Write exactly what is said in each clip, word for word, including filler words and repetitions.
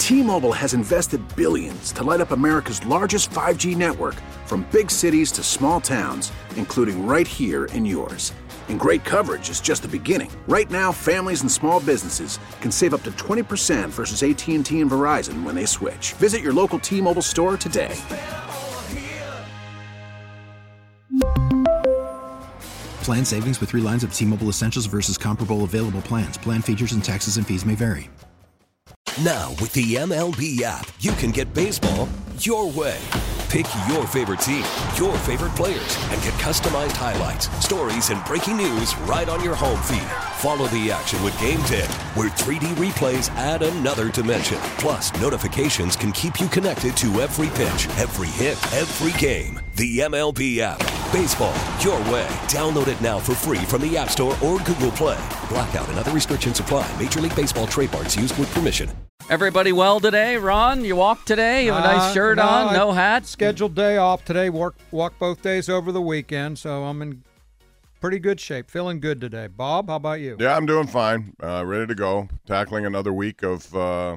T-Mobile has invested billions to light up America's largest five G network, from big cities to small towns, including right here in yours. And great coverage is just the beginning. Right now, families and small businesses can save up to twenty percent versus A T and T and Verizon when they switch. Visit your local T-Mobile store today. Plan savings with three lines of T-Mobile Essentials versus comparable available plans. Plan features and taxes and fees may vary. Now, with the M L B app, you can get baseball your way. Pick your favorite team, your favorite players, and get customized highlights, stories, and breaking news right on your home feed. Follow the action with Game Day, where three D replays add another dimension. Plus, notifications can keep you connected to every pitch, every hit, every game. The M L B app. Baseball your way. Download it now for free from the App Store or Google Play. Blackout and other restrictions apply. Major League Baseball trademarks used with permission. Everybody well today? Ron, you walked today? You have a nice Uh, shirt no, on? No I hat? Scheduled day off today. Work, walk both days over the weekend, so I'm in pretty good shape. Feeling good today. Bob, how about you? Yeah, I'm doing fine. Uh, ready to go. Tackling another week of uh,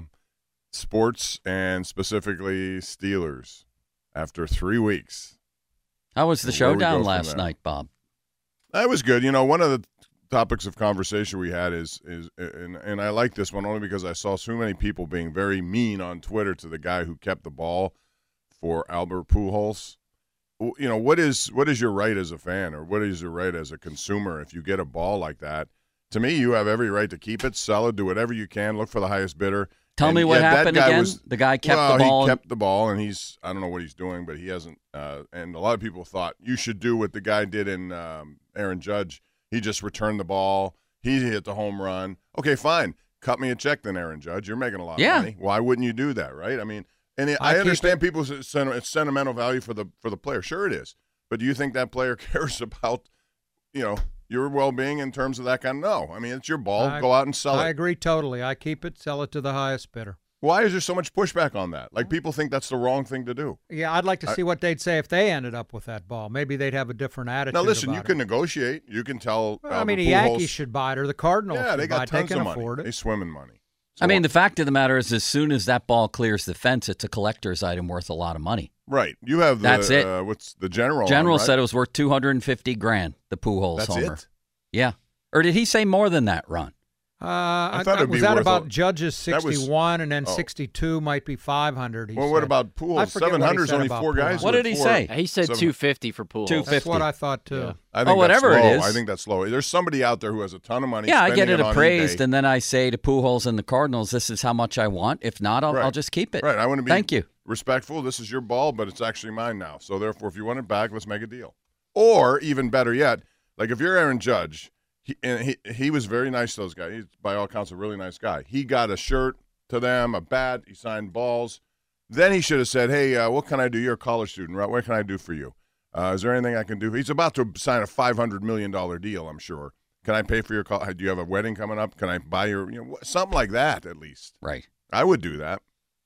sports and specifically Steelers after three weeks. How was the So where we showdown go from last there? night, Bob? That was good. You know, one of the topics of conversation we had is is and, and I like this one only because I saw so many people being very mean on Twitter to the guy who kept the ball for Albert Pujols. W- You know, what is what is your right as a fan, or what is your right as a consumer if you get a ball like that? To me, you have every right to keep it, sell it, do whatever you can, look for the highest bidder. Tell And me what yeah, that happened guy again. was- the guy kept well, the ball. he and- kept the ball, and he's I don't know what he's doing, but he hasn't. Uh, and a lot of people thought you should do what the guy did in um, Aaron Judge. He just returned the ball. He hit the home run. Okay, fine. Cut me a check then, Aaron Judge. You're making a lot Yeah. of money. Why wouldn't you do that, right? I mean, and it, I I, keep understand people's sen- it's sentimental value for the for the player. Sure, it is. But do you think that player cares about, you know, your well-being in terms of that kind of? No. I mean, it's your ball. I- Go out and sell I it. agree totally. I keep it, sell it to the highest bidder. Why is there so much pushback on that? Like, people think that's the wrong thing to do. Yeah, I'd like to I- see what they'd say if they ended up with that ball. Maybe they'd have a different attitude. Now, listen, you about can it. negotiate. You can tell. Well, I Albert mean, the Pujols- Yankees should buy it, or the Cardinals Yeah, should they buy got it. They tons can of money. afford it. They swim in money. I mean, the fact of the matter is, as soon as that ball clears the fence, it's a collector's item worth a lot of money. Right. You have the, That's it. Uh, what's the general? General on, right? said it was worth two hundred fifty grand. The Pujols That's homer. it? Yeah, or did he say more than that, Ron? Uh, I, thought it'd was be that worth about a- Judge's that was- sixty-one, and then oh. sixty-two might be five hundred. He Well, what said. about I Pujols? forget what he seven hundred is said only about four guys. Pujols. What with did he four- say? He said Seven- two fifty for Pujols. two That's fifty. what I thought too. Yeah. I think Oh, whatever that's it low. is. I think that's low. There's somebody out there who has a ton of money. Yeah, I get spending it on appraised, eBay. and then I say to Pujols and the Cardinals, "This is how much I want. If not, I'll, Right. I'll just keep it." Right. I want to be Thank you. respectful. This is your ball, but it's actually mine now. So therefore, if you want it back, let's make a deal. Or even better yet, like if you're Aaron Judge, he and he he was very nice to those guys. He's by all accounts a really nice guy. He got a shirt to them, a bat. He signed balls. Then he should have said, "Hey, uh, what can I do? You're a college student, right? What can I do for you? Uh, is there anything I can do?" He's about to sign a five hundred million dollar deal. I'm sure. Can I pay for your call? Do you have a wedding coming up? Can I buy your, you know, something like that at least? Right. I would do that.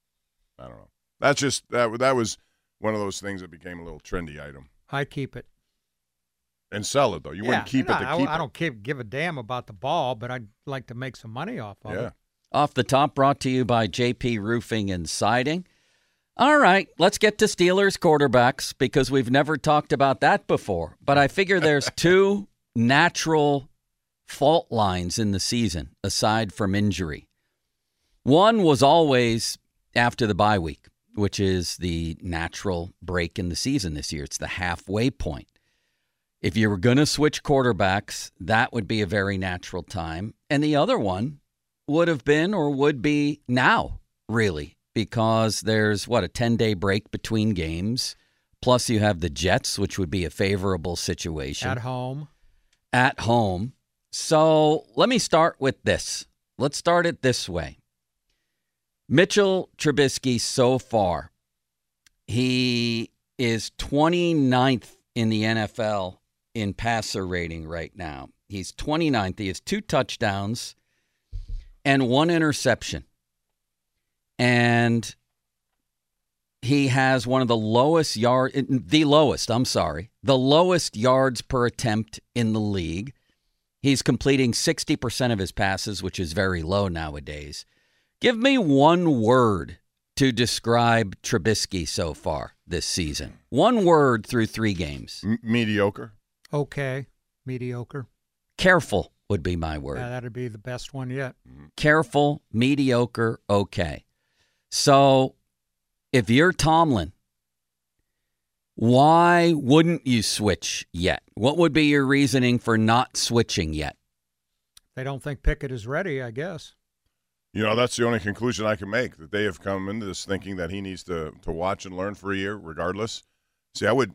I don't know. That's just that. That was one of those things that became a little trendy item. I keep it. And sell it though. You yeah, wouldn't keep no, it to I, keep I it. don't give, give a damn about the ball, but I'd like to make some money off of Yeah. it. Off the Top brought to you by J P Roofing and Siding. All right, let's get to Steelers quarterbacks because we've never talked about that before. But I figure there's two natural fault lines in the season aside from injury. One was always after the bye week, which is the natural break in the season this year. It's the halfway point. If you were going to switch quarterbacks, that would be a very natural time. And the other one would have been or would be now, really, because there's, what, a ten-day break between games. Plus you have the Jets, which would be a favorable situation. At home. At home. So let me start with this. Let's start it this way. Mitchell Trubisky so far, he is twenty-ninth in the N F L in passer rating right now. He's twenty-ninth. He has two touchdowns and one interception. And he has one of the lowest yard, the lowest, I'm sorry, the lowest yards per attempt in the league. He's completing sixty percent of his passes, which is very low nowadays. Give me one word to describe Trubisky so far this season. One word through three games. M- mediocre. Okay. Mediocre. Careful would be my word. Yeah, that'd be the best one yet. Careful, mediocre, okay. So if you're Tomlin, why wouldn't you switch yet? What would be your reasoning for not switching yet? They don't think Pickett is ready, I guess. You know, that's the only conclusion I can make, that they have come into this thinking that he needs to to watch and learn for a year regardless. See, I would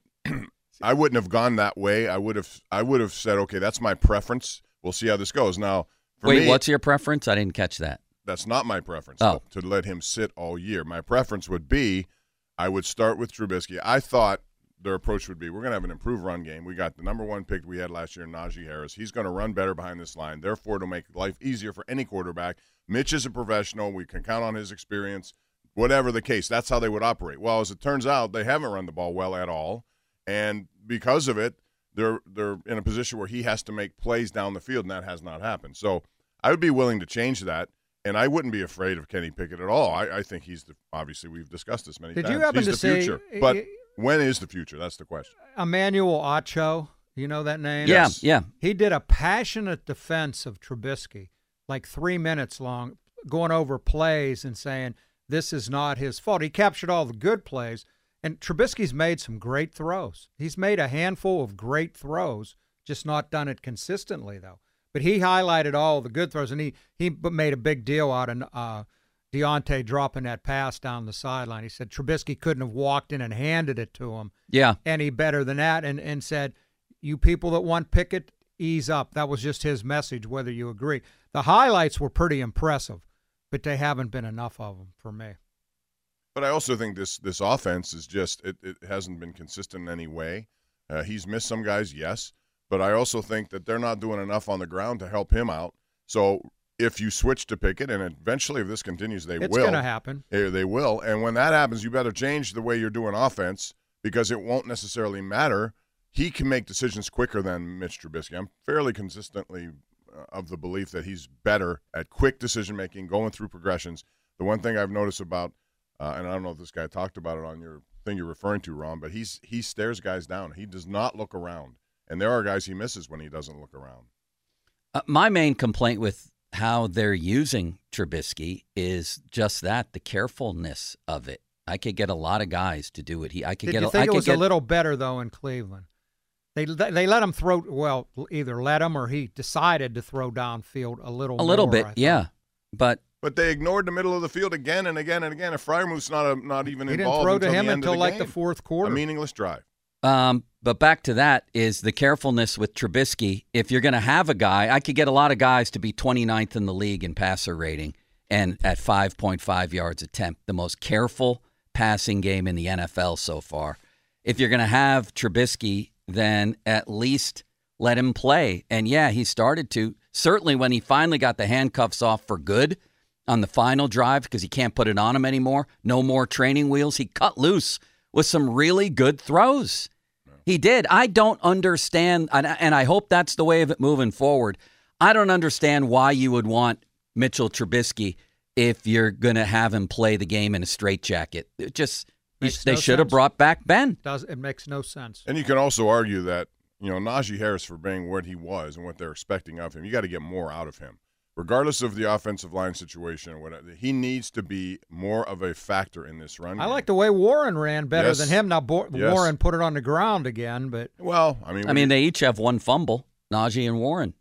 I wouldn't have gone that way. I would have I would have said, okay, that's my preference. We'll see how this goes. Now, for Wait, me, what's your preference? I didn't catch that. That's not my preference, Oh. to let him sit all year. My preference would be I would start with Trubisky. I thought their approach would be, we're going to have an improved run game. We got the number one pick we had last year, Najee Harris. He's going to run better behind this line. Therefore, it'll make life easier for any quarterback. Mitch is a professional. We can count on his experience. Whatever the case, that's how they would operate. Well, as it turns out, they haven't run the ball well at all. And because of it, they're they're in a position where he has to make plays down the field, and that has not happened. So I would be willing to change that, and I wouldn't be afraid of Kenny Pickett at all. I, I think he's the – obviously, we've discussed this many Did times. you happen he's to the say- future. But when is the future? That's the question. Emmanuel Acho, you know that name? Yeah, Yes. yeah. He did a passionate defense of Trubisky, like three minutes long, going over plays and saying this is not his fault. He captured all the good plays, and Trubisky's made some great throws. He's made a handful of great throws, just not done it consistently, though. But he highlighted all the good throws, and he, he made a big deal out of uh, Deontay dropping that pass down the sideline. He said Trubisky couldn't have walked in and handed it to him Yeah. any better than that, and, and said, you people that want Pickett, ease up. That was just his message, whether you agree. The highlights were pretty impressive, but they haven't been enough of them for me. But I also think this this offense is just it, it hasn't been consistent in any way. Uh, he's missed some guys, yes, but I also think that they're not doing enough on the ground to help him out. So if you switch to Pickett, and eventually if this continues, they It's will. going to happen. Eh, They will. And when that happens, you better change the way you're doing offense because it won't necessarily matter. He can make decisions quicker than Mitch Trubisky. I'm fairly consistently uh, of the belief that he's better at quick decision-making, going through progressions. The one thing I've noticed about Uh, and I don't know if this guy talked about it on your thing you're referring to, Ron, but he's he stares guys down. He does not look around. And there are guys he misses when he doesn't look around. Uh, my main complaint with how they're using Trubisky is just that, the carefulness of it. I could get a lot of guys to do it. He, I could Did get. you a, think I it could was get, a little better, though, in Cleveland? They they let him throw, well, either let him or he decided to throw downfield a little a little more, bit, I thought. yeah. But But they ignored the middle of the field again and again and again. And Fryermuth's not a, not even He didn't involved throw until to him the end until of the like game. the fourth quarter. A meaningless drive. Um, but back to that is the carefulness with Trubisky. If you're going to have a guy, I could get a lot of guys to be twenty-ninth in the league in passer rating and at five point five yards attempt, the most careful passing game in the N F L so far. If you're going to have Trubisky, then at least let him play. And yeah, he started to. Certainly when he finally got the handcuffs off for good on the final drive because he can't put it on him anymore, no more training wheels, he cut loose with some really good throws. He did. I don't understand, and and I hope that's the way of it moving forward. I don't understand why you would want Mitchell Trubisky if you're going to have him play the game in a straitjacket. It just Makes they no should have sense. brought back Ben. Does it makes no sense. And you can also argue that, you know, Najee Harris, for being what he was and what they're expecting of him, you got to get more out of him. Regardless of the offensive line situation or whatever, he needs to be more of a factor in this run I game. like the way Warren ran better Yes. than him. Now Bo- Yes. Warren put it on the ground again, but Well, I mean, I mean, they each have one fumble, Najee and Warren.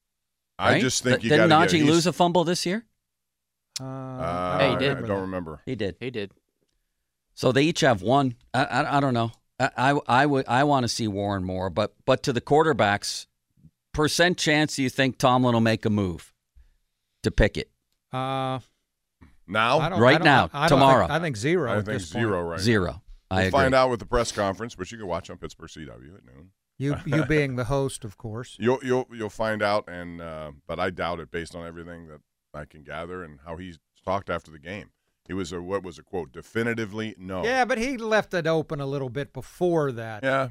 I right? just think Th- you Didn't got to Najee lose a fumble this year? uh, Uh, Yeah, he I- did. I don't remember. He did. He did. So they each have one. I, I, I don't know. I, I, I would I want to see Warren more, but but to the quarterbacks, percent chance do you think Tomlin will make a move to Pickett? Uh, Now, I don't, Right I don't- now, I, I don't tomorrow. think, I think zero. I at think this point. zero right now. Zero. I We'll agree. find out with the press conference, which you can watch on Pittsburgh C W at noon. You you being the host, of course. You'll you'll you'll find out, and uh, but I doubt it based on everything that I can gather and how he's talked after the game. He was a what was a quote definitively no. Yeah, but he left it open a little bit before that. Yeah.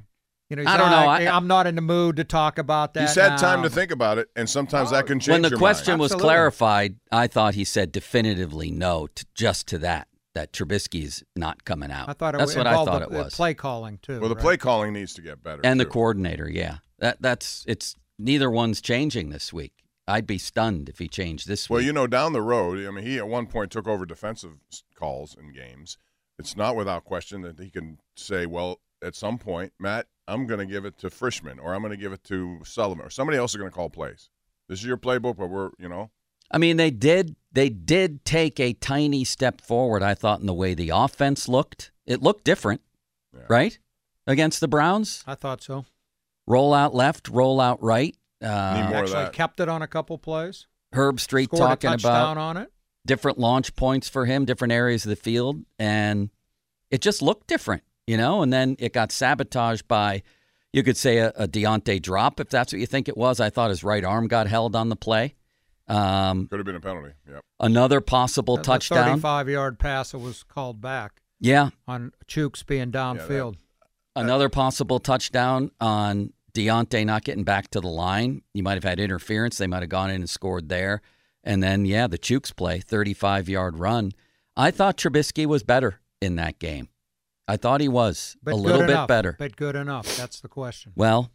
You know, he's I don't like, know. I, I'm not in the mood to talk about that. He's had now. time to think about it, and sometimes that can change when the your question mind. was Absolutely. clarified, I thought he said definitively no to, just to that, that Trubisky's not coming out. I thought it That's what I involved thought the, it the was. play calling too. Well, the right? play calling needs to get better. And the too. coordinator, yeah. That that's it's neither one's changing this week. I'd be stunned if he changed this week. Well, you know, down the road, I mean, he at one point took over defensive s- calls in games. It's not without question that he can say, well, at some point, Matt, I'm going to give it to Frischman, or I'm going to give it to Sullivan, or somebody else is going to call plays. This is your playbook, but we're, you know. I mean, they did they did take a tiny step forward, I thought, in the way the offense looked. It looked different, Yeah. right? Against the Browns. I thought so. Roll out left, roll out right. Need Uh, more of Actually that. kept it on a couple plays. Herb Street Scored talking a touchdown about on it. different launch points for him, different areas of the field, and it just looked different, you know. And then it got sabotaged by, you could say, a, a Deontay drop, if that's what you think it was. I thought his right arm got held on the play. Um, Could have been a penalty. Yep. another possible The touchdown. thirty-five-yard pass that was called back Yeah, on Chooks being downfield. another possible touchdown on Deontay not getting back to the line. You might have had interference. They might have gone in and scored there. And then, yeah, the Chooks play, thirty-five-yard run. I thought Trubisky was better in that game. I thought he was but a good little bit enough. better. But good enough. That's the question. Well,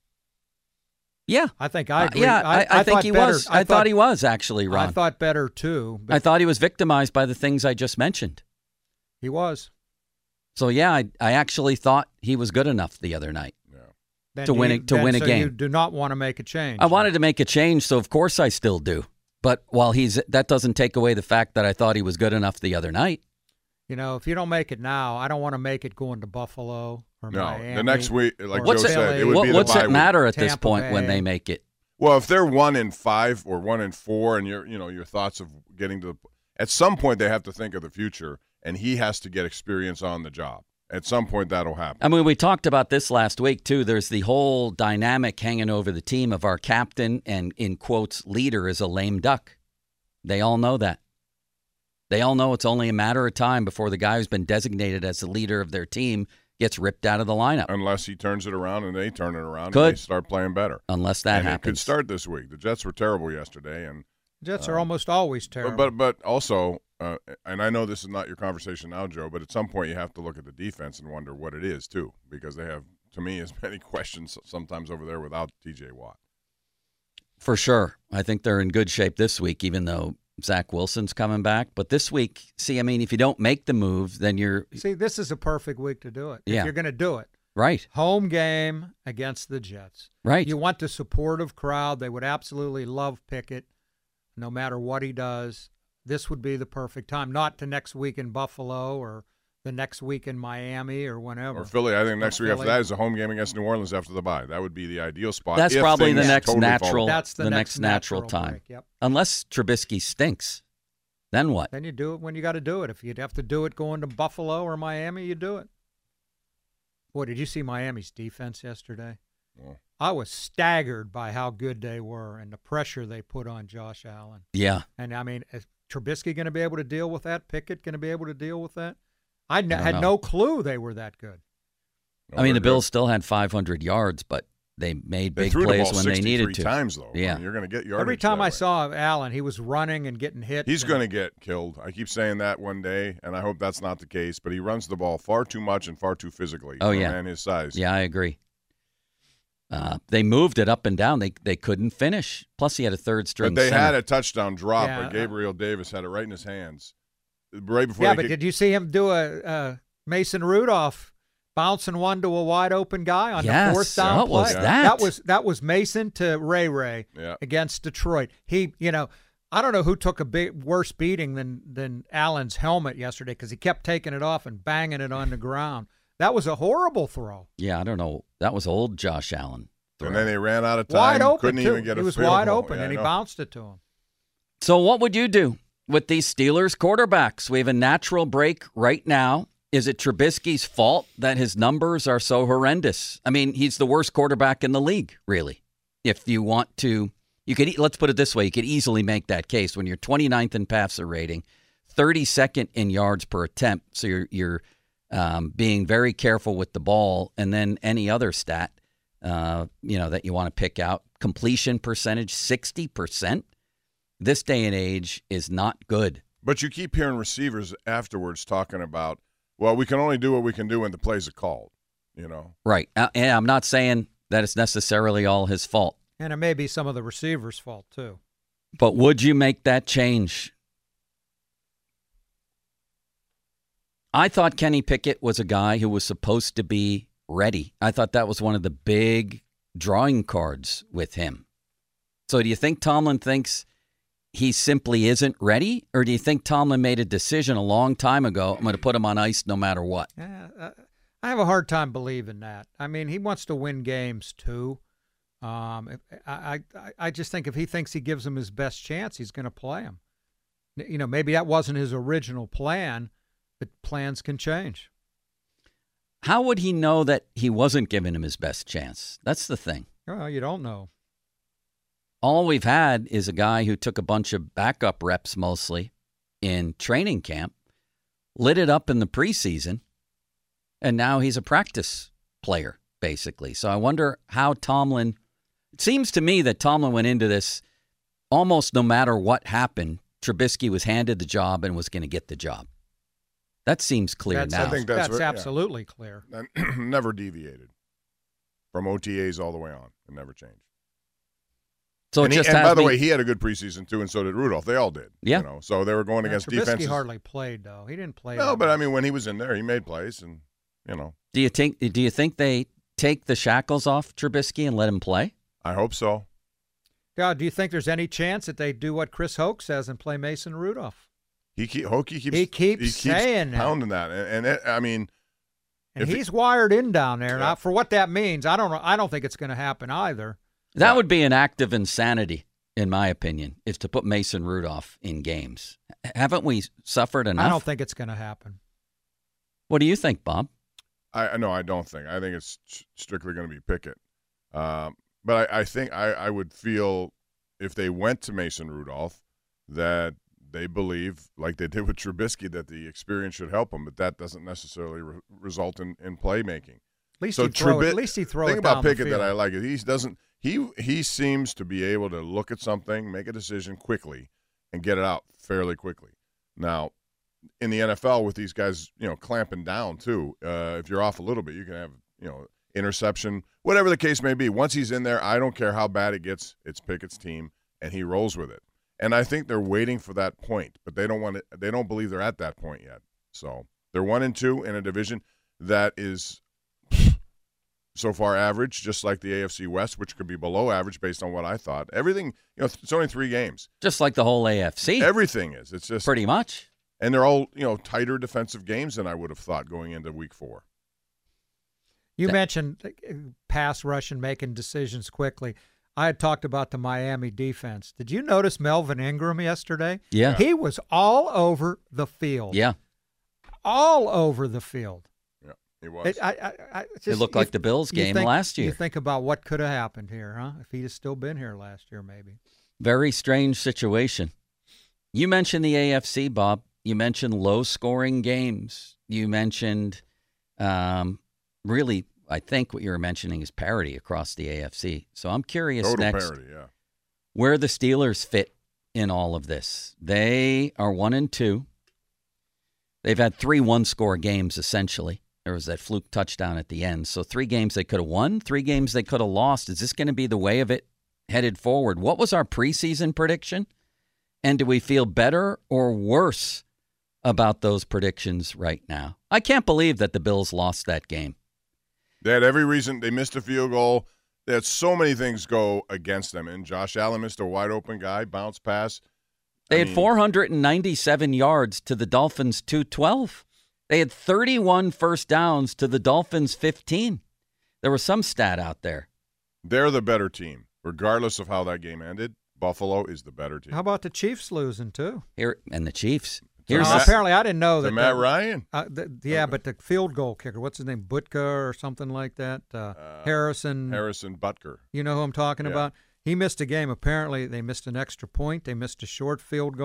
yeah. I think I Uh, agree. yeah, I, I, think thought he better. was. I, thought, he was, actually, Ron. I thought better, too. But I thought he was victimized by the things I just mentioned. he was. So, yeah, I, I actually thought he was good enough the other night. Then To do win you- a- to then- win a so game. You do not want to make a change. I wanted to make a change, so of course I still do. But while he's that doesn't take away the fact that I thought he was good enough the other night. You know, if you don't make it now, I don't want to make it going to Buffalo or No, Miami. the next week, like or Joe What's it, said, it would what- be the what's bye it week. matter at this Tampa point when Bay. they make it? Well, if they're one in five or one in four, and your, you know, your thoughts of getting to the, at some point they have to think of the future, and he has to get experience on the job. At some point, that'll happen. I mean, we talked about this last week, too. There's the whole dynamic hanging over the team of our captain and, in quotes, leader is a lame duck. They all know that. They all know it's only a matter of time before the guy who's been designated as the leader of their team gets ripped out of the lineup. Unless he turns it around and they turn it around Could. and they start playing better. Unless that and happens. it could start this week. The Jets were terrible yesterday, and Jets Um, are almost always terrible. But but, but also, uh, and I know this is not your conversation now, Joe, but at some point you have to look at the defense and wonder what it is too, because they have, to me, as many questions sometimes over there without T J Watt. For sure. I think they're in good shape this week, even though Zach Wilson's coming back. But this week, see, I mean, if you don't make the move, then you're See, this is a perfect week to do it. Yeah. If you're going to do it. right. Home game against the Jets. Right. You want the supportive crowd. They would absolutely love Pickett no matter what he does. This would be the perfect time. Not the next week in Buffalo or the next week in Miami or whenever. Or Philly. I think next Or week after Philly. that is a home game against New Orleans after the bye. That would be the ideal spot. That's if probably the things next totally fall natural- apart. That's the, the next, next natural time. break. Yep. Unless Trubisky stinks. Then what? Then you do it when you got to do it. If you'd have to do it going to Buffalo or Miami, you do it. Boy, did you see Miami's defense yesterday? Yeah. I was staggered by how good they were and the pressure they put on Josh Allen. Yeah. And I mean, is Trubisky going to be able to deal with that? Pickett going to be able to deal with that? I, n- I don't had know. no clue they were that good. No, I mean, they're the good. Bills still had five hundred yards, but they made They big threw the plays ball when they sixty-three needed to. times, though. Yeah. I mean, you're going to get yardage. Every time that I way. saw Allen, he was running and getting hit. He's and- going to get killed. I keep saying that one day, and I hope that's not the case. But he runs the ball far too much and far too physically. Oh, for a yeah. man his size. Yeah, I agree. Uh, they moved it up and down. They they couldn't finish. Plus, he had a third string But they center. had a touchdown drop, Yeah, but uh, Gabriel Davis had it right in his hands, right before. Yeah, they but kicked- did you see him do a uh, Mason Rudolph bouncing one to a wide open guy on Yes, the fourth down what play? was Yeah. that? That was that was Mason to Ray Ray Yeah. against Detroit. He, you know, I don't know who took a big worse beating than than Allen's helmet yesterday because he kept taking it off and banging it on the ground. That was a horrible throw. Yeah, I don't know. That was old Josh Allen. throw. And then they ran out of time. Wide open Couldn't too. even get he a was field wide goal. open Yeah, and I he know. bounced it to him. So what would you do with these Steelers quarterbacks? We have a natural break right now. Is it Trubisky's fault that his numbers are so horrendous? I mean, he's the worst quarterback in the league, really. If you want to, you could, e- let's put it this way, you could easily make that case when you're twenty-ninth in passer rating, thirty-second in yards per attempt. So you're, you're um, being very careful with the ball, and then any other stat, uh, you know, that you want to pick out. Completion percentage, sixty percent. This day and age is not good. But you keep hearing receivers afterwards talking about, well, we can only do what we can do when the plays are called, you know. Right. Uh, and I'm not saying that it's necessarily all his fault. And it may be some of the receivers' fault, too. But would you make that change? I thought Kenny Pickett was a guy who was supposed to be ready. I thought that was one of the big drawing cards with him. So do you think Tomlin thinks he simply isn't ready? Or do you think Tomlin made a decision a long time ago, I'm going to put him on ice no matter what? Yeah, uh, I have a hard time believing that. I mean, he wants to win games, too. Um, I, I, I just think if he thinks he gives him his best chance, he's going to play him. You know, maybe that wasn't his original plan, but plans can change. How would he know that he wasn't giving him his best chance? That's the thing. Well, you don't know. All we've had is a guy who took a bunch of backup reps mostly in training camp, lit it up in the preseason, and now he's a practice player, basically. So I wonder how Tomlin – it seems to me that Tomlin went into this almost no matter what happened, Trubisky was handed the job and was going to get the job. That seems clear that's, now. I think that's, that's very, absolutely yeah. clear. And never deviated from O T As all the way on. It never changed. So and it he, just and has by the me, way, he had a good preseason too, and so did Rudolph. They all did. Yeah. You know, so they were going Yeah, against Trubisky defenses. hardly played, though. He didn't play. No, that but much. I mean, when he was in there, he made plays, and you know. do you think? Do you think they take the shackles off Trubisky and let him play? I hope so. Yeah, do you think there's any chance that they do what Chris Hoke says and play Mason Rudolph? He keep, Hokie keeps He keeps saying that. pounding that, and, and it, I mean, And if he's he- wired in down there. Yeah. Now, for what that means, I don't know. I don't think it's going to happen either. That Yeah. would be an act of insanity, in my opinion, is to put Mason Rudolph in games. H- Haven't we suffered enough? I don't think it's going to happen. What do you think, Bob? I no, I don't think. I think it's strictly going to be Pickett. Um, but I, I think I, I would feel if they went to Mason Rudolph that they believe, like they did with Trubisky, that the experience should help him, but that doesn't necessarily re- result in, in playmaking. At least So he throw it. Trubi- At least he throw thing it about down the Pickett that field. I like is he doesn't he he seems to be able to look at something, make a decision quickly, and get it out fairly quickly. Now, in the N F L with these guys, you know, clamping down too. Uh, if you're off a little bit, you can have you know interception, whatever the case may be. Once he's in there, I don't care how bad it gets. It's Pickett's team, and he rolls with it. And I think they're waiting for that point, but they don't want to. They don't believe they're at that point yet. So they're one and two in a division that is so far average, just like the A F C West, which could be below average based on what I thought. Everything, you know, it's only three games. Just like the whole A F C. Everything is. It's just Pretty much. and they're all you know tighter defensive games than I would have thought going into Week Four. You That- mentioned uh, pass rush and making decisions quickly. I had talked about the Miami defense. Did you notice Melvin Ingram yesterday? Yeah. He was all over the field. Yeah. All over the field. Yeah, he was. It, I, I, I, it's It just- looked you- like the Bills you game think- last You year. think about what could have happened here, huh? If he'd have still been here last year, maybe. Very strange situation. You mentioned the A F C, Bob. You mentioned low-scoring games. You mentioned, um, really, I think what you were mentioning is parity across the A F C. So I'm curious Total next parity, yeah. where the Steelers fit in all of this. They are one and two. They've had three one-score games, essentially. There was that fluke touchdown at the end. So three games they could have won, three games they could have lost. Is this going to be the way of it headed forward? What was our preseason prediction? And do we feel better or worse about those predictions right now? I can't believe that the Bills lost that game. They had every reason. They missed a field goal. They had so many things go against them. And Josh Allen missed a wide open guy, bounce pass. They I had mean, four hundred ninety-seven yards to the Dolphins' two twelve. They had thirty-one first downs to the Dolphins' fifteen. There was some stat out there. They're the better team, regardless of how that game ended. Buffalo is the better team. How about the Chiefs losing, too? Here and the Chiefs. Here's Here's Uh, Matt- apparently, I didn't know To that. Matt that- Ryan? Uh, th- yeah, but the field goal kicker, what's his name, Butka or something like that? Uh, Uh, Harrison. Harrison Butker. You know who I'm talking Yeah. about? He missed a game. Apparently, they missed an extra point. They missed a short field goal,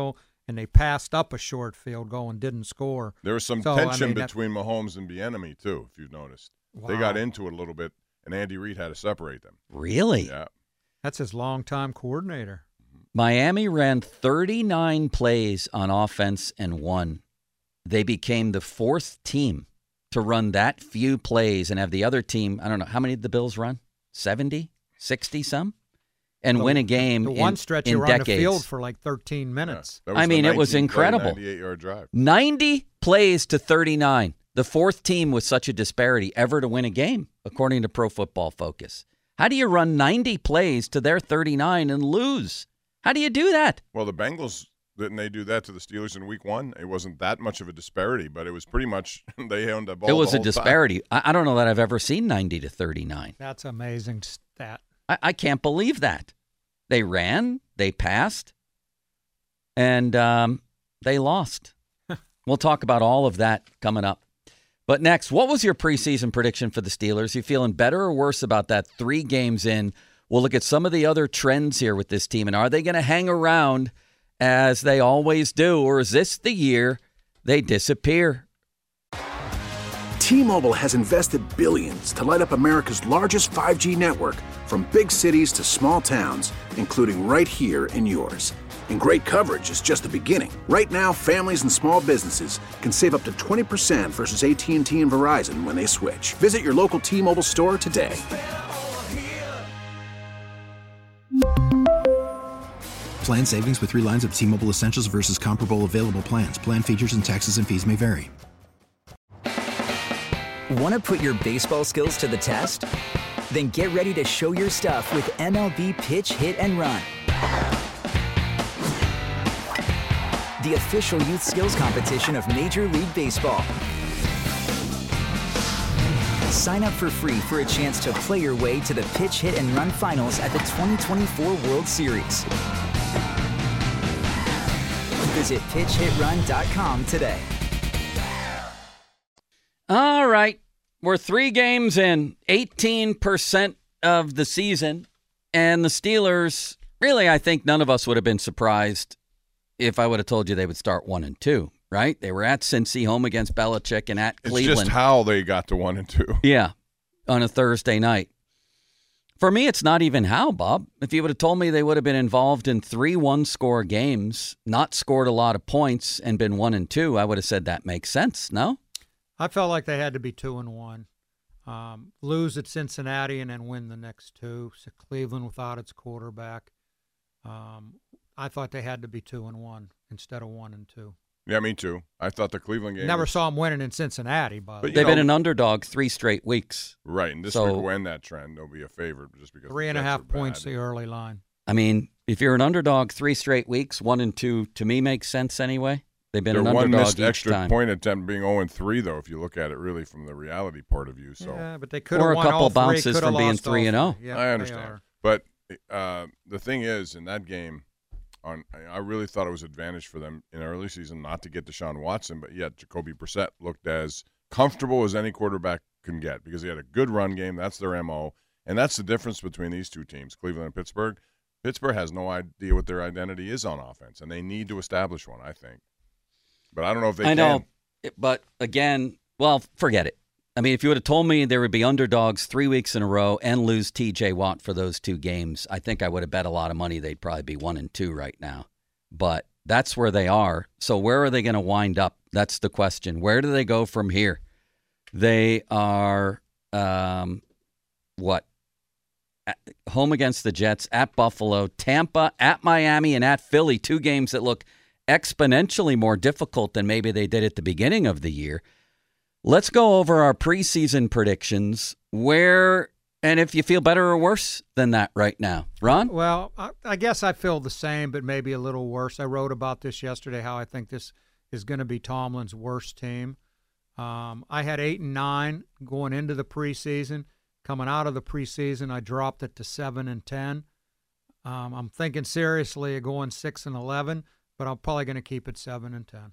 and they passed up a short field goal and didn't score. There was some So, I tension mean, that- between Mahomes and Bieniemy too, if you've noticed. They Wow. got into it a little bit, and Andy Reid had to separate them. Really? Yeah. That's his longtime coordinator. Miami ran thirty-nine plays on offense and won. They became the fourth team to run that few plays and have the other team, I don't know, how many did the Bills run? seventy, sixty some? And The- win a game The in, one stretch in you were on the decades. field for like thirteen minutes. Yeah. That I the mean, it was nineteen play, incredible. ninety-eight-yard drive. ninety plays to thirty-nine. The fourth team with such a disparity ever to win a game, according to Pro Football Focus. How do you run ninety plays to their thirty-nine and lose? How do you do that? Well, the Bengals, didn't they do that to the Steelers in week one? It wasn't that much of a disparity, but it was pretty much they owned the ball. It was the a whole time. disparity. I, I don't know that I've ever seen ninety to thirty-nine. That's amazing stat. I, I can't believe that. They ran, they passed, and um, they lost. We'll talk about all of that coming up. But next, what was your preseason prediction for the Steelers? You feeling better or worse about that three games in? We'll look at some of the other trends here with this team, and are they going to hang around as they always do, or is this the year they disappear? T-Mobile has invested billions to light up America's largest five G network, from big cities to small towns, including right here in yours. And great coverage is just the beginning. Right now, families and small businesses can save up to twenty percent versus A T and T and Verizon when they switch. Visit your local T-Mobile store today. Plan savings with three lines of T-Mobile Essentials versus comparable available plans. Plan features and taxes and fees may vary. Want to put your baseball skills to the test? Then get ready to show your stuff with M L B Pitch, Hit, and Run. The official youth skills competition of Major League Baseball. Sign up for free for a chance to play your way to the Pitch, Hit, and Run finals at the twenty twenty-four World Series. Visit pitch hit run dot com today. All right. We're three games in, eighteen percent of the season, and the Steelers, really, I think none of us would have been surprised if I would have told you they would start one and two, right? They were at Cincy, home against Belichick, and at It's Cleveland. just how they got to one and two. Yeah, on a Thursday night. For me, it's not even how, Bob. If you would have told me they would have been involved in three one-score games, not scored a lot of points, and been one and two, I would have said that makes sense, no? I felt like they had to be two and one. Um, lose at Cincinnati and then win the next two. So Cleveland without its quarterback. Um, I thought they had to be two and one instead of one and two. Yeah, me too. I thought the Cleveland game Never was, saw them winning in Cincinnati, by the But way. you They've know- been an underdog three straight weeks. right, and this So- week will end that trend. They'll be a favorite just because Three the and a Jets half are points bad. the early line. I mean, if you're an underdog three straight weeks, one and two, to me makes sense anyway. They've been Their an one underdog missed each extra time. point attempt being oh and three, though, if you look at it really from the reality part of view. So Yeah, but they could Or have a won couple all three, bounces could have from being lost all three and oh. three. Yeah, I they understand. are. But uh, the thing is, in that game, on I really thought it was advantage for them in early season not to get Deshaun Watson, but yet Jacoby Brissett looked as comfortable as any quarterback can get because he had a good run game. That's their M O, and that's the difference between these two teams, Cleveland and Pittsburgh. Pittsburgh has no idea what their identity is on offense, and they need to establish one, I think. But I don't know if they I can. know, but again, well, forget it. I mean, if you would have told me there would be underdogs three weeks in a row and lose T J Watt for those two games, I think I would have bet a lot of money they'd probably be one and two right now. But that's where they are. So where are they going to wind up? That's the question. Where do they go from here? They are, um, what? At, home against the Jets, at Buffalo, Tampa, at Miami, and at Philly. Two games that look exponentially more difficult than maybe they did at the beginning of the year. Let's go over our preseason predictions. Where and if you feel better or worse than that right now, Ron? Well, I, I guess I feel the same, but maybe a little worse. I wrote about this yesterday, how I think this is going to be Tomlin's worst team. Um, I had eight and nine going into the preseason. Coming out of the preseason, I dropped it to seven and ten. Um, I'm thinking seriously of going six and eleven, but I'm probably going to keep it seven and ten.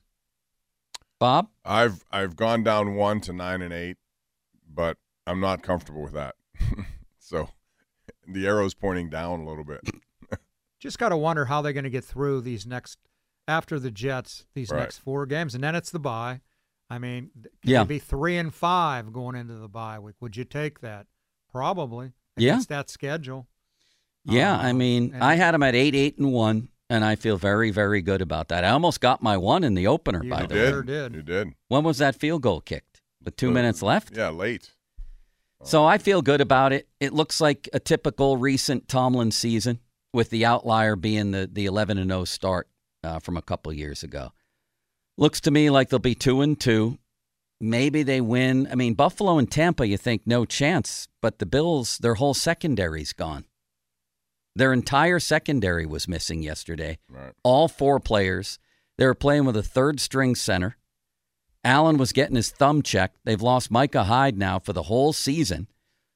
Bob? I've I've gone down one to nine and eight, but I'm not comfortable with that. So the arrow's pointing down a little bit. Just got to wonder how they're going to get through these next after the Jets these Right. next four games, and then it's the bye. I mean, could Yeah. you be three and five going into the bye week? Would you take that? Probably. Yeah. Against that schedule. Yeah, I Um, mean, and- I had them at eight, eight, and one, and I feel very, very good about that. I almost got my one in the opener, You by did. the way. Sure did. You did. When was that field goal kicked? With two Uh, minutes left? Yeah, late. So I feel good about it. It looks like a typical recent Tomlin season, with the outlier being the the eleven and oh start uh, from a couple years ago. Looks to me like they'll be two and two. Maybe they win. I mean, Buffalo and Tampa, you think no chance, but the Bills, their whole secondary's gone. Their entire secondary was missing yesterday. Right. All four players. They were playing with a third string center. Allen was getting his thumb checked. They've lost Micah Hyde now for the whole season.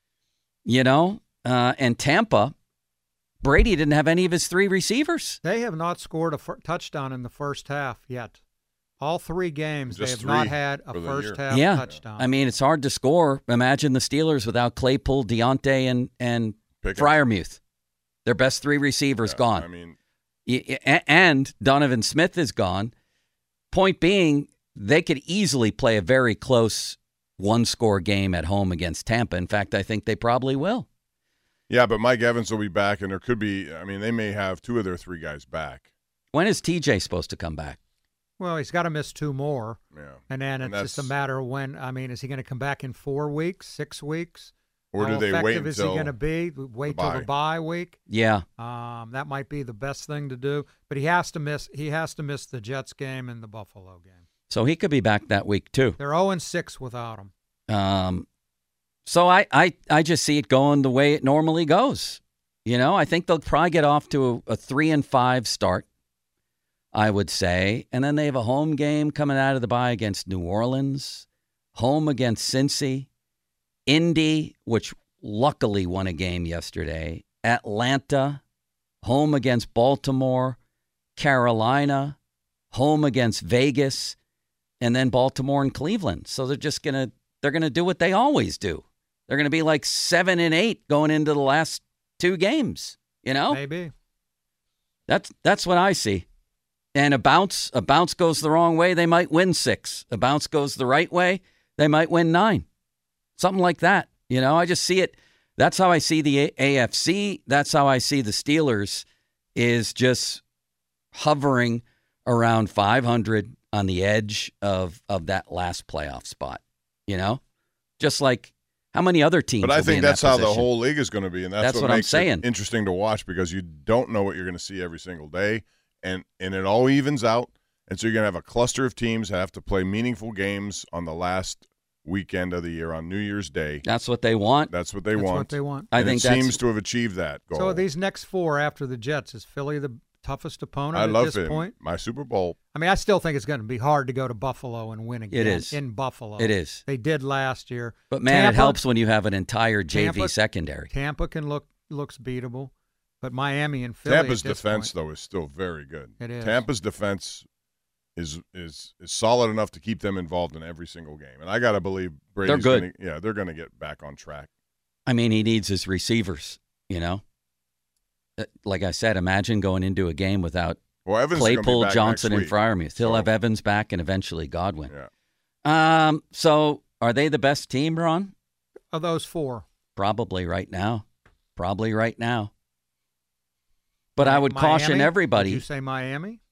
You know, uh, and Tampa, Brady didn't have any of his three receivers. They have not scored a fir- touchdown in the first half yet. All three games, Just they have three not had a for the first year. half yeah, touchdown. I mean, it's hard to score. Imagine the Steelers without Claypool, Deontay, and and Pickens. Freiermuth. Their best three receivers Yeah, gone. I mean, Y- y- and Donovan Smith is gone. Point being, they could easily play a very close one-score game at home against Tampa. In fact, I think they probably will. yeah, but Mike Evans will be back, and there could be, I mean, they may have two of their three guys back. When is T J supposed to come back? well, he's got to miss two more. Yeah. And then And it's just a that's- matter of when. I mean, is he going to come back in four weeks, six weeks? Or How do they effective wait is he until going to be? Wait till the bye. bye week. Yeah. Um, that might be the best thing to do. But he has to miss. He has to miss the Jets game and the Buffalo game. So he could be back that week, too. They're zero and six without him. Um, so I, I, I just see it going the way it normally goes. You know, I think they'll probably get off to a, a three and five start, I would say. And then they have a home game coming out of the bye against New Orleans, home against Cincy, Indy, which luckily won a game yesterday, Atlanta, home against Baltimore, Carolina, home against Vegas, and then Baltimore and Cleveland. So they're just going to they're going to do what they always do. They're going to be like seven and eight going into the last two games, you know? Maybe. That's that's what I see. And a bounce, a bounce goes the wrong way, they might win six. A bounce goes the right way, they might win nine. Something like that. You know, I just see it. That's how I see the A- AFC. That's how I see the Steelers is just hovering around five hundred on the edge of, of that last playoff spot. You know, just like how many other teams. But I will be think in that's that how the position? whole league is going to be, and that's, That's what, what I'm makes saying. it interesting to watch because you don't know what you're going to see every single day, and and it all evens out, and so you're going to have a cluster of teams that have to play meaningful games on the last weekend of the year on New Year's Day. That's what they want. That's what they That's want. what they want. I and think it that's seems to have achieved that goal. So these next four after the Jets, is Philly the toughest opponent I at love this it. point? My Super Bowl. I mean, I still think it's going to be hard to go to Buffalo and win again. is. In Buffalo. It is. They did last year. But man, Tampa, it helps when you have an entire J V Tampa- secondary. Tampa can look looks beatable, but Miami and Philly. Tampa's at this defense, point, though, is still very good. It is. Tampa's defense is is is solid enough to keep them involved in every single game, and I got to believe Brady's good. Gonna, yeah, they're going to get back on track. I mean, he needs his receivers, you know? Uh, Like I said, imagine going into a game without Well, Evans is gonna be Claypool, back Johnson, next and week. Freiermuth. He'll So- have Evans back and eventually Godwin. Yeah. Um, so are they the best team, Ron? of those four. Probably right now. Probably right now. But I Mi- would caution Miami? everybody. Did you say Miami?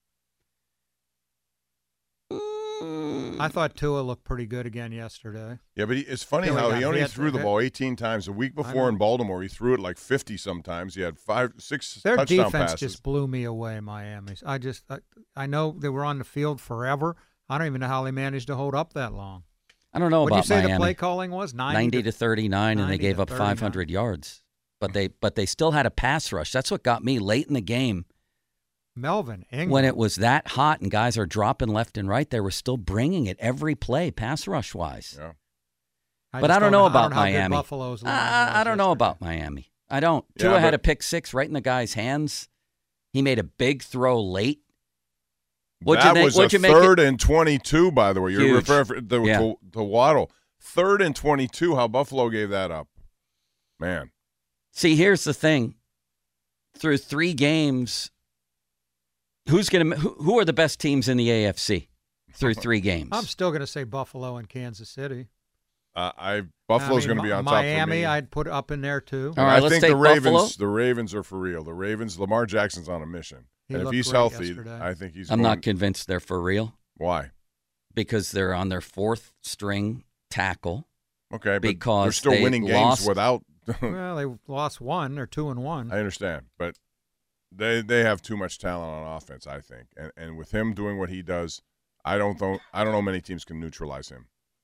Mm, I thought Tua looked pretty good again yesterday. Yeah, but he, it's funny Philly how got he only hit. threw the ball eighteen times. The week before know. in Baltimore, he threw it like fifty sometimes. He had five, six Their touchdown defense passes. just blew me away, Miami's. I just, I, I know they were on the field forever. I don't even know how they managed to hold up that long. I don't know What did you about say Miami. the play calling was? ninety, ninety to thirty-nine, and they ninety gave to up thirty-nine. five hundred yards. But they but they still had a pass rush. That's what got me late in the game. Melvin Ingram. When it was that hot and guys are dropping left and right, they were still bringing it every play, pass rush wise. Yeah. I But just I don't know about how good Miami. Buffalo's line I, was I don't know yesterday. about Miami. I don't. Yeah, Tua had but- a pick six right in the guy's hands. He made a big throw late. What'd you that think- was what'd a you make third and twenty-two, by the way. You're Huge. referring to, Yeah. to, to Waddle. Third and twenty-two, how Buffalo gave that up. Man. See, here's the thing. Through three games, Who's going to? Who, who are the best teams in the A F C through three games? I'm still going to say Buffalo and Kansas City. Uh, I Buffalo's I mean, going to be on Miami, top for me. Miami, I'd put up in there too. All right, I let's think take the Ravens. Buffalo. The Ravens are for real. The Ravens. Lamar Jackson's on a mission, He and if looked he's great healthy, yesterday. I think he's. I'm going, not convinced they're for real Why? because they're on their fourth string tackle. Okay, but Because they're still they winning games lost- without. Well, they lost one or two and one. I understand, but they they have too much talent on offense, I think, and and with him doing what he does, I don't th- I don't know many teams can neutralize him.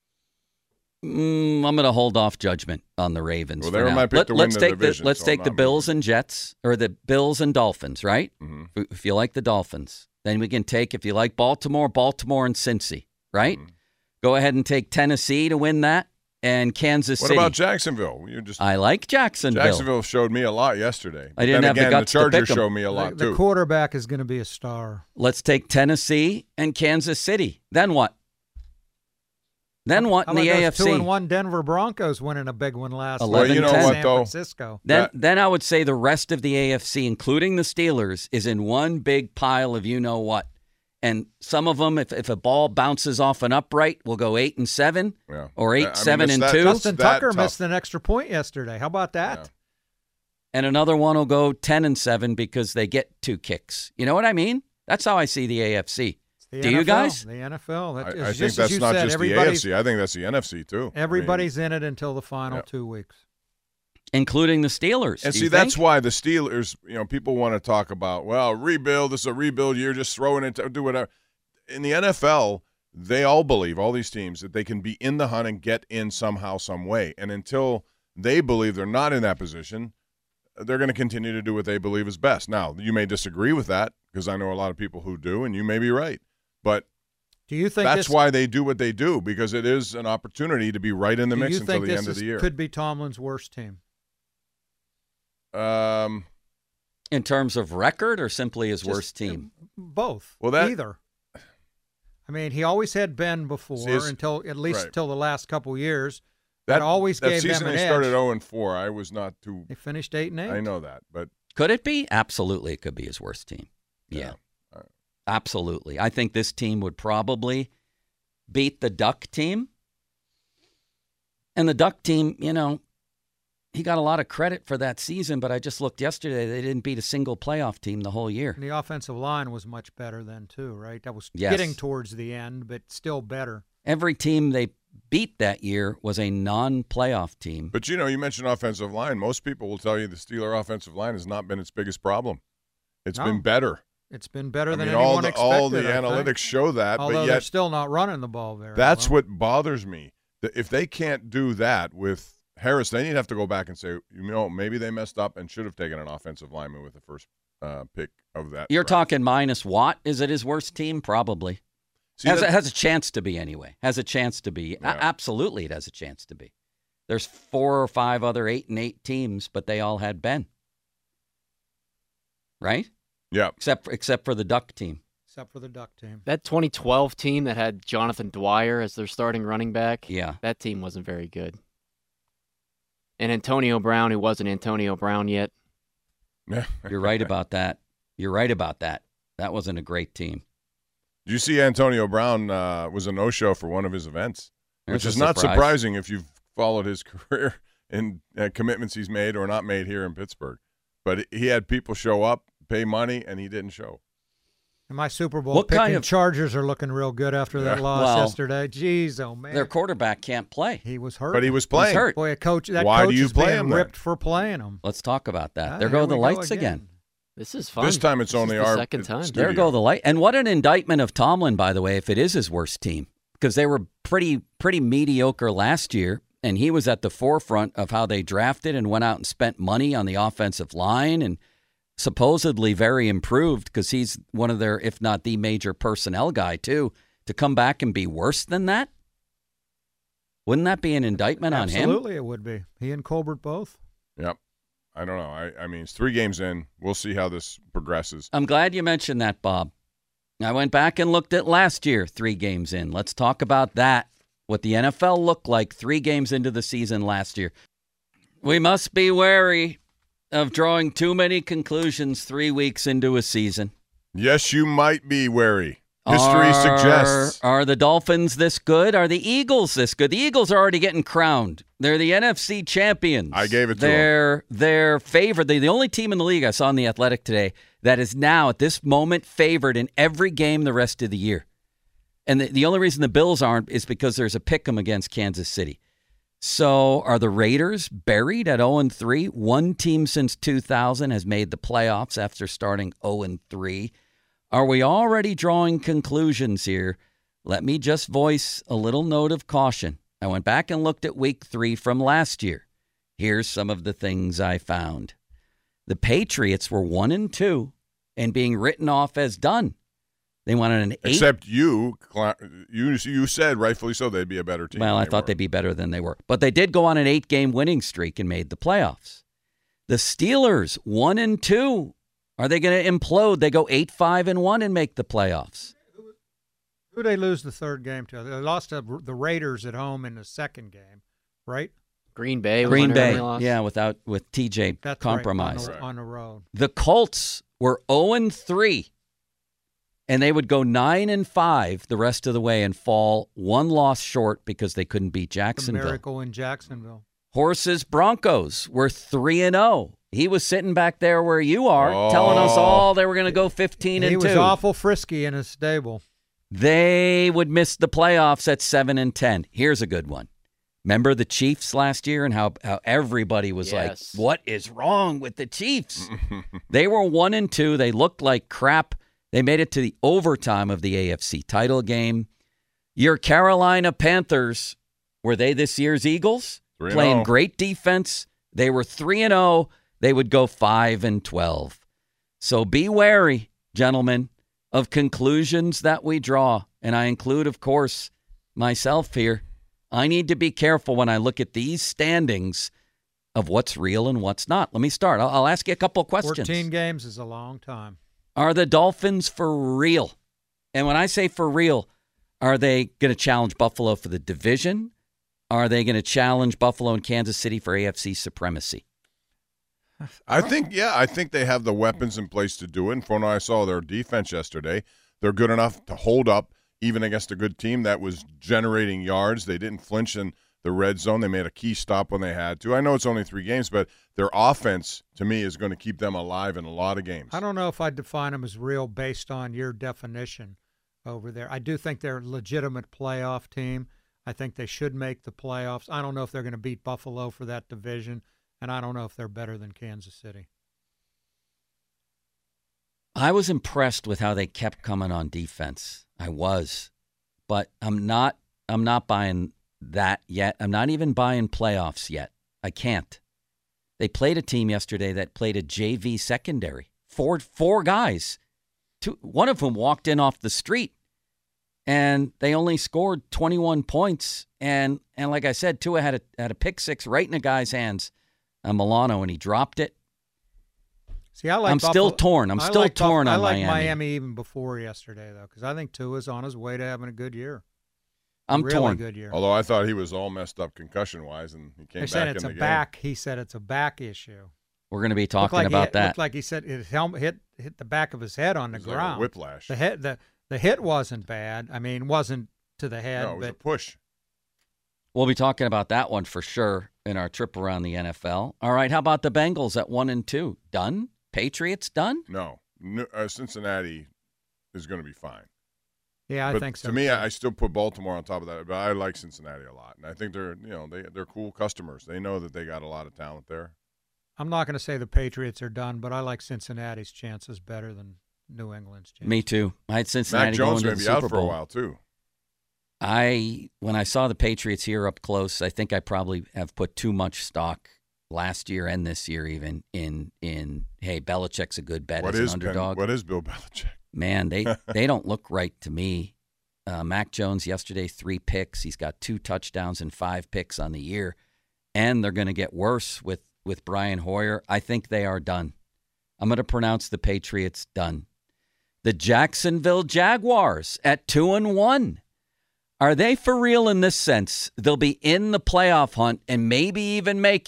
Mm, I'm going to hold off judgment on the Ravens. Well, for they're now. my pick to win let's the take division, the let's so take I'm the not Bills moving. and Jets, or the Bills and Dolphins, right? Mm-hmm. If- If you like the Dolphins, then we can take, if you like Baltimore, Baltimore and Cincy, right? Mm-hmm. Go ahead and take Tennessee to win that, and Kansas What City. about Jacksonville? You just I like Jacksonville. Jacksonville showed me a lot yesterday. But I didn't then have the again, guts to the Chargers pick 'em. showed me a The, lot the too. quarterback is going to be a star. Let's take Tennessee and Kansas City. Then what? Then what How in the about A those F C? two and one Denver Broncos winning a big one last Well, night you know in what, San though? Francisco. Then, That- then I would say the rest of the A F C, including the Steelers, is in one big pile of you know what. And some of them, if, if a ball bounces off an upright, will go eight and seven, Yeah. or eight, I mean, seven it's and that- two, that's Justin that Tucker tough. missed an extra point yesterday. How about that? Yeah. and another one will go ten and seven because they get two kicks. You know what I mean? That's how I see the A F C. It's the Do N you F L, guys? The N F L. That I, is I think just as that's you not said, just the A F everybody's- C. I think that's the N F C too. I mean, Everybody's in it until the final Yep. two weeks. Including the Steelers. And Do see, you that's think? why the Steelers, you know, people want to talk about, well, rebuild, this is a rebuild year, just throw it into, do whatever. In the N F L, they all believe, all these teams, that they can be in the hunt and get in somehow, some way. And until they believe they're not in that position, they're going to continue to do what they believe is best. Now, you may disagree with that, because I know a lot of people who do, and you may be right. But Do you think that's this, why they do what they do, because it is an opportunity to be right in the do mix you until think the this end of is- the year. could be Tomlin's worst team? Um, In terms of record or simply his Just, worst team? Both. Well, that- either. I mean, he always had Ben before See, it's- until at least right. until the last couple years. That always that gave them season an they edge. started oh and four. I was not too. They finished eight and eight. I know that, but Could it be? Absolutely, it could be his worst team. Yeah. yeah. Absolutely. I think this team would probably beat the Duck team. And the Duck team, you know, he got a lot of credit for that season, but I just looked yesterday. They didn't beat a single playoff team the whole year. And the offensive line was much better then too, right? That was Yes. getting towards the end, but still better. Every team they beat that year was a non-playoff team. But you know, you mentioned offensive line. Most people will tell you the Steeler offensive line has not been its biggest problem. It's No. been better. It's been better I than mean, anyone all the expected. all the I think. analytics show that, Although but they're yet still not running the ball very that's well. what bothers me. That if they can't do that with Harris, they need to have to go back and say, you know, maybe they messed up and should have taken an offensive lineman with the first uh, pick of that. You're draft. talking minus Watt. Is it his worst team? Probably. See, has, that- a, has a chance to be anyway. Has a chance to be. A- Yeah. absolutely, it has a chance to be. There's four or five other eight and eight teams, but they all had Ben. Right? yeah. Except for, except for the Duck team. Except for the Duck team. That twenty twelve team that had Jonathan Dwyer as their starting running back, Yeah. that team wasn't very good. And Antonio Brown, who wasn't Antonio Brown yet. You're right about that. You're right about that. That wasn't a great team. Did you see Antonio Brown uh, was a no-show for one of his events, There's which is a not surprise. surprising if you've followed his career and uh, commitments he's made or not made here in Pittsburgh. But he had people show up, pay money, and he didn't show. And my Super Bowl What picking kind of- Chargers are looking real good after that Yeah. loss Well, yesterday. Jeez, oh man, Their quarterback can't play. he was hurt. But he was playing. hurt. Boy, a coach. That Why do coach you is play being him then? ripped for playing him. Let's talk about that. Ah, there here go the we lights again. This is fun. This time it's This is only the our second it's time. studio. There go the light. And what an indictment of Tomlin, by the way, if it is his worst team, because they were pretty pretty mediocre last year, and he was at the forefront of how they drafted and went out and spent money on the offensive line and supposedly very improved because he's one of their, if not the major personnel guy too, to come back and be worse than that? Wouldn't that be an indictment on him? Absolutely, it would be. He and Colbert both. Yep. I don't know. I, I mean, it's three games in. We'll see how this progresses. I'm glad you mentioned that, Bob. I went back and looked at last year, three games in. Let's talk about that, what the N F L looked like three games into the season last year. We must be wary of drawing too many conclusions three weeks into a season. Yes, you might be wary. History are, suggests. Are the Dolphins this good? Are the Eagles this good? The Eagles are already getting crowned. They're the N F C champions. I gave it to they're, them. They're favored. They're the only team in the league I saw in The Athletic today that is now, at this moment, favored in every game the rest of the year. And the, the only reason the Bills aren't is because there's a pick'em against Kansas City. So are the Raiders buried at oh and three? One team since two thousand has made the playoffs after starting oh and three. Are we already drawing conclusions here? Let me just voice a little note of caution. I went back and looked at week three from last year. Here's some of the things I found. The Patriots were one and two and being written off as done. They wanted an eight. Except you, you, you said rightfully so they'd be a better team. Well, I they thought were. they'd be better than they were. But they did go on an eight-game winning streak and made the playoffs. The Steelers, one and two. Are they going to implode? They go eight, five, and one and make the playoffs. Who they lose the third game to? They lost to the Raiders at home in the second game, right? Green Bay. Was Green Bay, loss. yeah, without with T J That's compromised. right, on, the, on the road. The Colts were oh and three, and they would go nine and five the rest of the way and fall one loss short because they couldn't beat The Jacksonville. miracle in Jacksonville. Horses Broncos were three and oh. He was sitting back there where you are, Oh. telling us all they were going to go fifteen and He two. was awful frisky in his stable. They would miss the playoffs at seven and ten. Here's a good one. Remember the Chiefs last year and how, how everybody was Yes. like, what is wrong with the Chiefs? They were one and two. They looked like crap. They made it to the overtime of the A F C title game. Your Carolina Panthers, were they this year's Eagles? three and Playing oh. great defense. They were three and oh. They would go five and twelve. So be wary, gentlemen, of conclusions that we draw. And I include, of course, myself here. I need to be careful when I look at these standings of what's real and what's not. Let me start. I'll, I'll ask you a couple of questions. fourteen games is a long time. Are the Dolphins for real? And when I say for real, are they going to challenge Buffalo for the division? Are they going to challenge Buffalo and Kansas City for A F C supremacy? I think, yeah, I think they have the weapons in place to do it. And from what I saw their defense yesterday, they're good enough to hold up even against a good team that was generating yards. They didn't flinch in the red zone. They made a key stop when they had to. I know it's only three games, but their offense, to me, is going to keep them alive in a lot of games. I don't know if I'd define them as real based on your definition over there. I do think they're a legitimate playoff team. I think they should make the playoffs. I don't know if they're going to beat Buffalo for that division, and I don't know if they're better than Kansas City. I was impressed with how they kept coming on defense. I was, but I'm not. I'm not buying that yet. I'm not even buying playoffs yet. I can't. They played a team yesterday that played a J V secondary. Four four guys, two, one of whom walked in off the street, and they only scored twenty-one points. And and like I said, Tua had a had a pick six right in a guy's hands, uh, Milano, and he dropped it. See, I like I'm Buffalo. still torn. I'm I still like Buff- torn on I like Miami. Miami even before yesterday, though, because I think Tua's on his way to having a good year. I'm really torn. good year. Although I thought he was all messed up concussion-wise, and he came They back said in it's the a game. back. He said it's a back issue. We're going to be Looked talking like he about hit, that. Looked like he said his helmet hit hit the back of his head on the It was like a ground. whiplash. The hit the the hit wasn't bad. I mean, wasn't to the head, No, it was but a push. We'll be talking about that one for sure in our trip around the N F L. All right, how about the Bengals at one and two? Done? Patriots done? No, no uh, Cincinnati is going to be fine. yeah, I but think so. to me, too. I, I still put Baltimore on top of that. But I like Cincinnati a lot, and I think they're you know they they're cool customers. They know that they got a lot of talent there. I'm not going to say the Patriots are done, but I like Cincinnati's chances better than New England's chances. Me too. I had Cincinnati Mac Jones going may to the be out Super for a Bowl. while too. I when I saw the Patriots here up close, I think I probably have put too much stock last year and this year even in in hey, Belichick's a good bet What as is an Penn- underdog. what is Bill Belichick? Man, they they don't look right to me. Uh, Mac Jones yesterday, three picks. He's got two touchdowns and five picks on the year, and they're going to get worse with with Brian Hoyer. I think they are done. I'm going to pronounce the Patriots done. The Jacksonville Jaguars at two and one. Are they for real in this sense? They'll be in the playoff hunt and maybe even make it.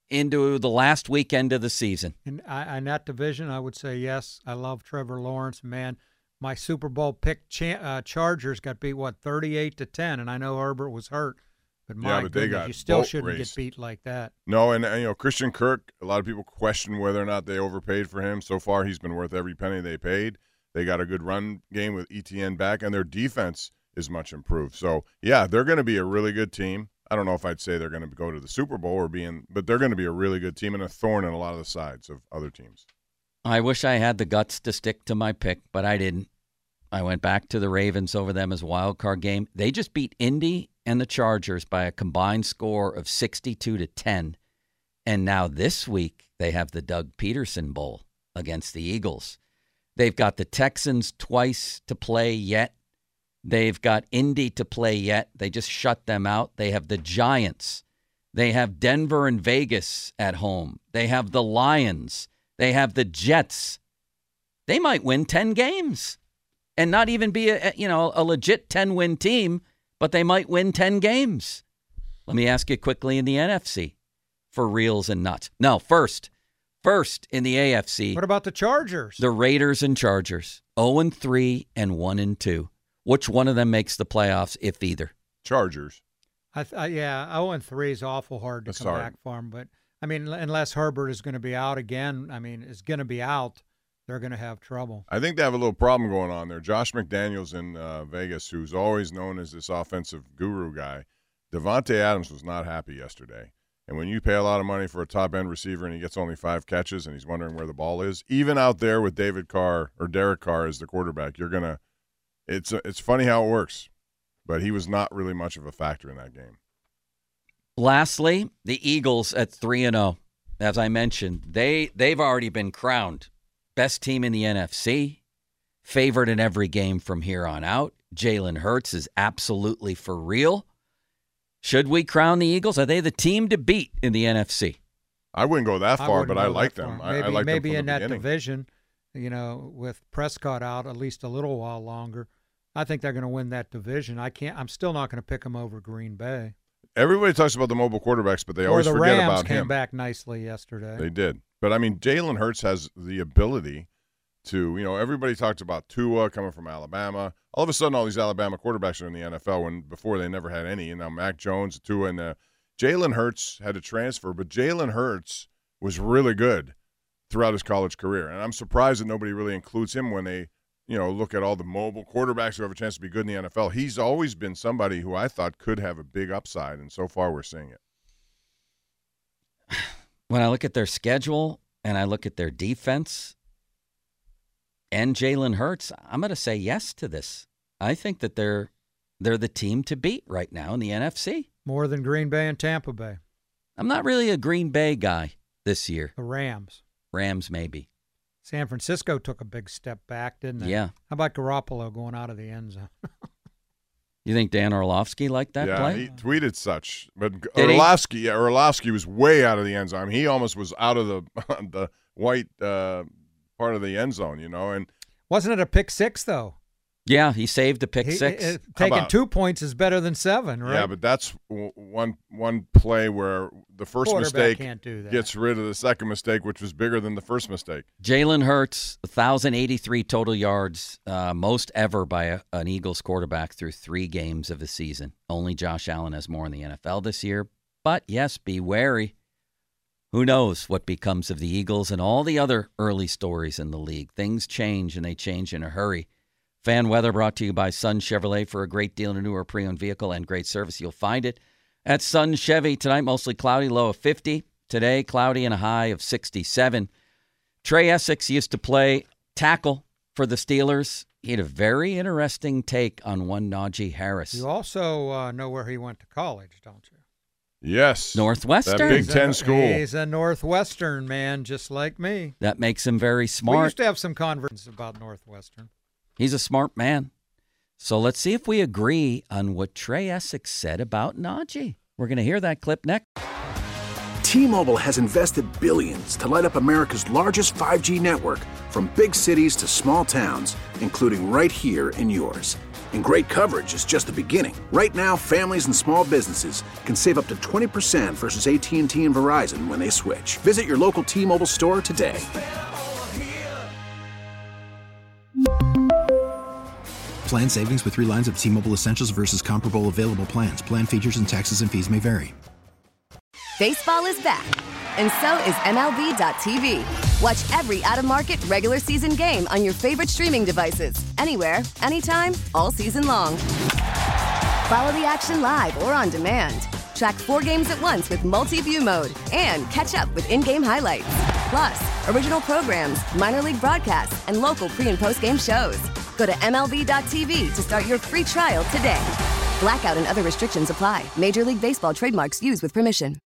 into the last weekend of the season. In, I, in that division, I would say yes. I love Trevor Lawrence. Man, my Super Bowl pick cha- uh, Chargers got beat, what, thirty-eight to ten, and I know Herbert was hurt. But my yeah, but they goodness, got you still boat shouldn't race. get beat like that. No, and, and you know Christian Kirk. A lot of people question whether or not they overpaid for him. So far, he's been worth every penny they paid. They got a good run game with E T N back, and their defense is much improved. So yeah, they're going to be a really good team. I don't know if I'd say they're going to go to the Super Bowl or be in, but they're going to be a really good team and a thorn in a lot of the sides of other teams. I wish I had the guts to stick to my pick, but I didn't. I went back to the Ravens over them as a wild card game. They just beat Indy and the Chargers by a combined score of sixty-two to ten. And now this week they have the Doug Peterson Bowl against the Eagles. They've got the Texans twice to play yet. They've got Indy to play yet. They just shut them out. They have the Giants. They have Denver and Vegas at home. They have the Lions. They have the Jets. They might win ten games and not even be a, you know, a legit ten-win team, but they might win ten games. Let me ask you quickly in the N F C for reals and nuts. No, first, first in the A F C. What about the Chargers? The Raiders and Chargers, oh and three and one and two. Which one of them makes the playoffs, if either? Chargers. I th- uh, yeah, oh and three is awful hard to That's come hard. back from. But, I mean, unless Herbert is going to be out again, I mean, is going to be out, they're going to have trouble. I think they have a little problem going on there. Josh McDaniels in uh, Vegas, who's always known as this offensive guru guy, Devontae Adams was not happy yesterday. And when you pay a lot of money for a top-end receiver and he gets only five catches and he's wondering where the ball is, even out there with David Carr or Derek Carr as the quarterback, you're going to – it's it's funny how it works. But he was not really much of a factor in that game. Lastly, the Eagles at three and oh. As I mentioned, they, they've already been crowned best team in the N F C, favored in every game from here on out. Jalen Hurts is absolutely for real. Should we crown the Eagles? Are they the team to beat in the N F C? I wouldn't go that far, I but I go like that them. far. I, Maybe, I like maybe them from in the that beginning. division, you know, with Prescott out at least a little while longer, I think they're going to win that division. I can't. I'm still not going to pick them over Green Bay. Everybody talks about the mobile quarterbacks, but they or always the forget Rams about came him. back nicely yesterday. They did. But, I mean, Jalen Hurts has the ability to, you know, everybody talked about Tua coming from Alabama. All of a sudden, all these Alabama quarterbacks are in the N F L when before they never had any. And now Mac Jones, Tua, and uh, Jalen Hurts had to transfer. But Jalen Hurts was really good throughout his college career. And I'm surprised that nobody really includes him when they, you know, look at all the mobile quarterbacks who have a chance to be good in the N F L. He's always been somebody who I thought could have a big upside, and so far we're seeing it. When I look at their schedule and I look at their defense and Jalen Hurts, I'm going to say yes to this. I think that they're they're the team to beat right now in the N F C. More than Green Bay and Tampa Bay. I'm not really a Green Bay guy this year. The Rams. Rams, maybe. San Francisco took a big step back, didn't they? Yeah. How about Garoppolo going out of the end zone? You think Dan Orlovsky liked that yeah, play? he tweeted such. But Did he? Orlovsky, yeah, Orlovsky was way out of the end zone. He almost was out of the the white uh, part of the end zone, you know. And Wasn't it a pick six, though? Yeah, he saved a pick He- six. it- taking about- two points is better than seven, right? yeah, but that's w- one one play where the first Quarterback mistake can't do that. gets rid of the second mistake, which was bigger than the first mistake. Jalen Hurts, one thousand eighty-three total yards, uh, most ever by a, an Eagles quarterback through three games of the season. Only Josh Allen has more in the N F L this year. But, yes, be wary. Who knows what becomes of the Eagles and all the other early stories in the league. Things change, and they change in a hurry. Fan weather brought to you by Sun Chevrolet. For a great deal on a newer pre-owned vehicle and great service, you'll find it at Sun Chevy. Tonight, mostly cloudy, low of fifty. Today, cloudy and a high of sixty-seven. Trey Essex used to play tackle for the Steelers. He had a very interesting take on one Najee Harris. You also uh, know where he went to college, don't you? Yes. Northwestern. That Big He's Ten a, school. He's a Northwestern man, just like me. That makes him very We smart. used to have some conversations about Northwestern. He's a smart man. So let's see if we agree on what Trey Essex said about Najee. We're going to hear that clip next. T-Mobile has invested billions to light up America's largest five G network, from big cities to small towns, including right here in yours. And great coverage is just the beginning. Right now, families and small businesses can save up to twenty percent versus A T and T and Verizon when they switch. Visit your local T-Mobile store today. Plan savings with three lines of T-Mobile Essentials versus comparable available plans. Plan features and taxes and fees may vary. Baseball is back, and so is M L B dot T V. Watch every out-of-market regular season game on your favorite streaming devices, anywhere, anytime, all season long. Follow the action live or on demand. Track four games at once with multi-view mode and catch up with in-game highlights. Plus, original programs, minor league broadcasts, and local pre- and post-game shows. Go to M L B dot T V to start your free trial today. Blackout and other restrictions apply. Major League Baseball trademarks used with permission.